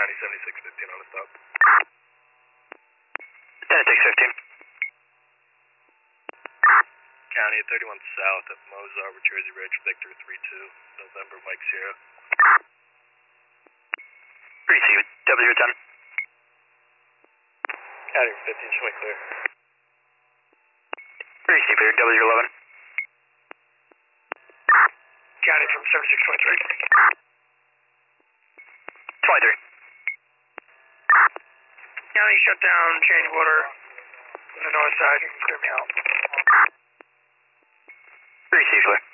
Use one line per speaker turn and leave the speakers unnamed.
County 7615 on a stop.
10-6-15.
County at 31 South at Mozart, Jersey Ridge, Victor 32, November, Mike Sierra.
Receive W10.
County 15, show me clear.
Receive here, W11.
County from 7623.
23.
County shut down, change water on the north side, you can clear me out.
Receive clear.